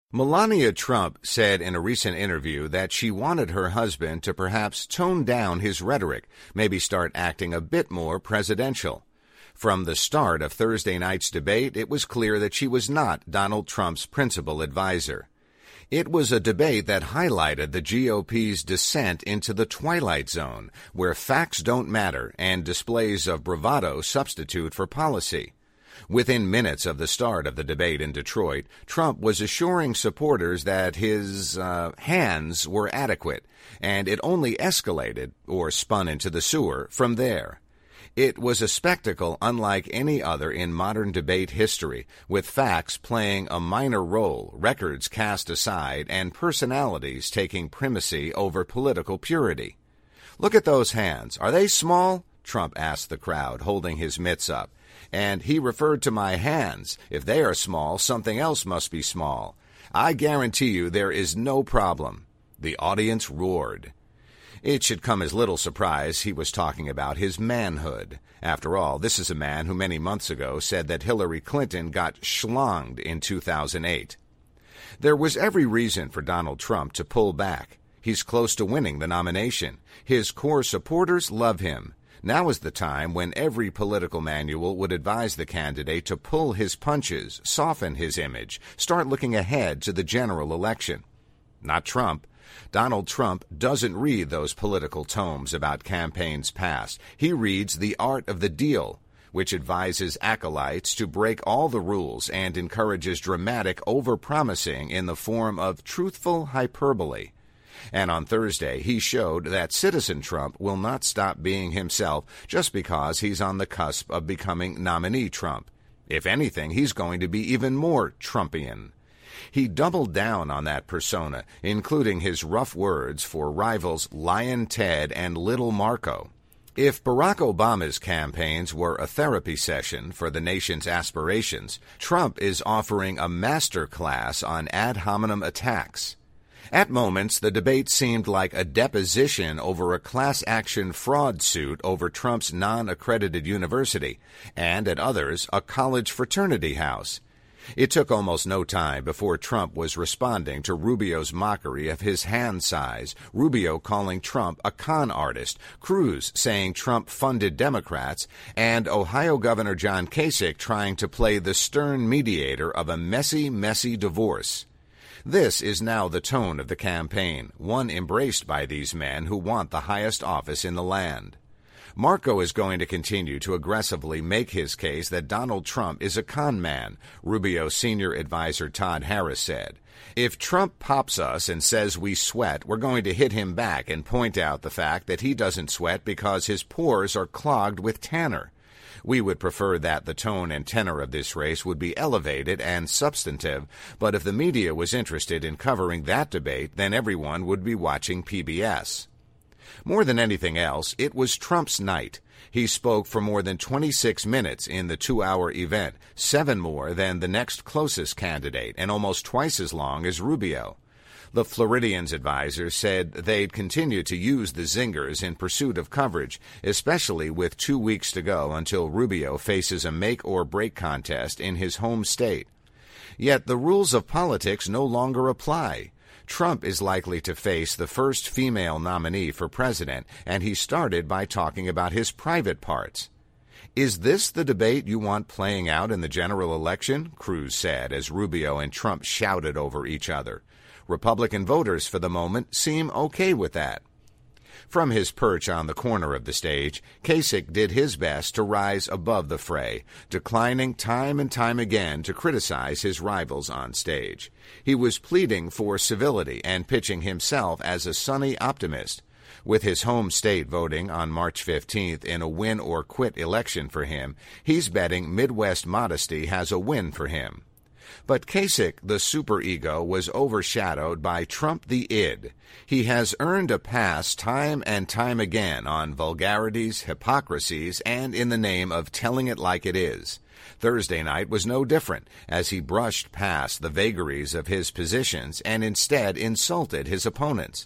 Melania Trump said in a recent interview that she wanted her husband to perhaps tone down his rhetoric, maybe start acting a bit more presidential. From the start of Thursday night's debate, it was clear that she was not Donald Trump's principal advisor. It was a debate that highlighted the GOP's descent into the twilight zone, where facts don't matter and displays of bravado substitute for policy. Within minutes of the start of the debate in Detroit, Trump was assuring supporters that his hands were adequate, and it only escalated, or spun into the sewer, from there. It was a spectacle unlike any other in modern debate history, with facts playing a minor role, records cast aside, and personalities taking primacy over political purity. "Look at those hands. Are they small?" Trump asked the crowd, holding his mitts up. "And he referred to my hands. If they are small, something else must be small. I guarantee you there is no problem." The audience roared. It should come as little surprise he was talking about his manhood. After all, this is a man who many months ago said that Hillary Clinton got schlonged in 2008. There was every reason for Donald Trump to pull back. He's close to winning the nomination. His core supporters love him. Now is the time when every political manual would advise the candidate to pull his punches, soften his image, start looking ahead to the general election. Not Trump. Donald Trump doesn't read those political tomes about campaigns past. He reads The Art of the Deal, which advises acolytes to break all the rules and encourages dramatic overpromising in the form of truthful hyperbole. And on Thursday, he showed that Citizen Trump will not stop being himself just because he's on the cusp of becoming nominee Trump. If anything, he's going to be even more Trumpian. He doubled down on that persona, including his rough words for rivals Lion Ted and Little Marco. If Barack Obama's campaigns were a therapy session for the nation's aspirations, Trump is offering a master class on ad hominem attacks. At moments, the debate seemed like a deposition over a class action fraud suit over Trump's non-accredited university, and at others, a college fraternity house. It took almost no time before Trump was responding to Rubio's mockery of his hand size, Rubio calling Trump a con artist, Cruz saying Trump funded Democrats, and Ohio Governor John Kasich trying to play the stern mediator of a messy, messy divorce. This is now the tone of the campaign, one embraced by these men who want the highest office in the land. Marco is going to continue to aggressively make his case that Donald Trump is a con man, Rubio's senior advisor Todd Harris said. If Trump pops us and says we sweat, we're going to hit him back and point out the fact that he doesn't sweat because his pores are clogged with tanner. We would prefer that the tone and tenor of this race would be elevated and substantive, but if the media was interested in covering that debate, then everyone would be watching PBS. More than anything else, it was Trump's night. He spoke for more than 26 minutes in the 2-hour event, 7 more than the next closest candidate, and almost twice as long as Rubio. The Floridians' advisor said they'd continue to use the zingers in pursuit of coverage, especially with 2 weeks to go until Rubio faces a make-or-break contest in his home state. Yet the rules of politics no longer apply. Trump is likely to face the first female nominee for president, and he started by talking about his private parts. "Is this the debate you want playing out in the general election?" Cruz said as Rubio and Trump shouted over each other. Republican voters, for the moment, seem okay with that. From his perch on the corner of the stage, Kasich did his best to rise above the fray, declining time and time again to criticize his rivals on stage. He was pleading for civility and pitching himself as a sunny optimist. With his home state voting on March 15th in a win-or-quit election for him, he's betting Midwest modesty has a win for him. But Kasich, the superego, was overshadowed by Trump the id. He has earned a pass time and time again on vulgarities, hypocrisies, and in the name of telling it like it is. Thursday night was no different, as he brushed past the vagaries of his positions and instead insulted his opponents.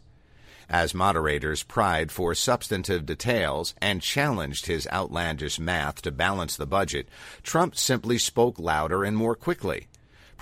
As moderators pried for substantive details and challenged his outlandish math to balance the budget, Trump simply spoke louder and more quickly.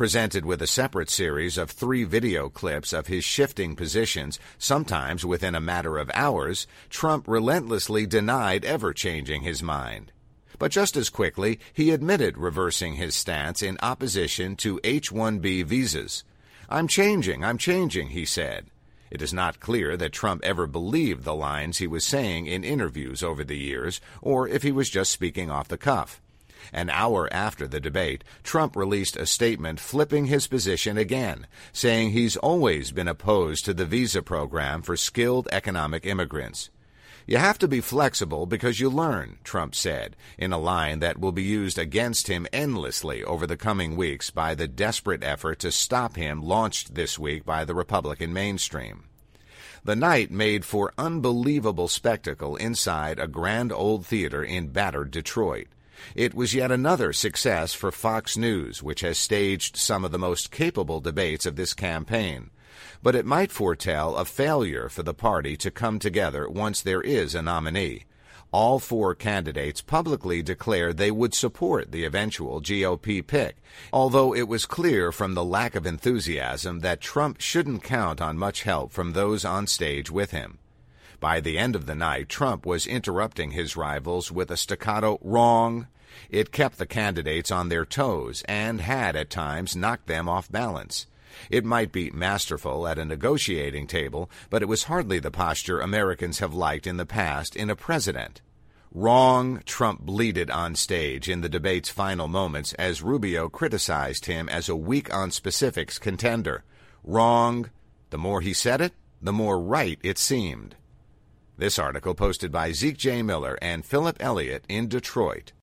Presented with a separate series of 3 video clips of his shifting positions, sometimes within a matter of hours, Trump relentlessly denied ever changing his mind. But just as quickly, he admitted reversing his stance in opposition to H-1B visas. I'm changing, he said. It is not clear that Trump ever believed the lines he was saying in interviews over the years, or if he was just speaking off the cuff. An hour after the debate, Trump released a statement flipping his position again, saying he's always been opposed to the visa program for skilled economic immigrants. You have to be flexible because you learn, Trump said, in a line that will be used against him endlessly over the coming weeks by the desperate effort to stop him launched this week by the Republican mainstream. The night made for unbelievable spectacle inside a grand old theater in battered Detroit. It was yet another success for Fox News, which has staged some of the most capable debates of this campaign. But it might foretell a failure for the party to come together once there is a nominee. All 4 candidates publicly declared they would support the eventual GOP pick, although it was clear from the lack of enthusiasm that Trump shouldn't count on much help from those on stage with him. By the end of the night, Trump was interrupting his rivals with a staccato "wrong." It kept the candidates on their toes and had at times knocked them off balance. It might be masterful at a negotiating table, but it was hardly the posture Americans have liked in the past in a president. "Wrong," Trump bleated on stage in the debate's final moments as Rubio criticized him as a weak-on-specifics contender. "Wrong." The more he said it, the more right it seemed. This article posted by Zeke J. Miller and Philip Elliott in Detroit.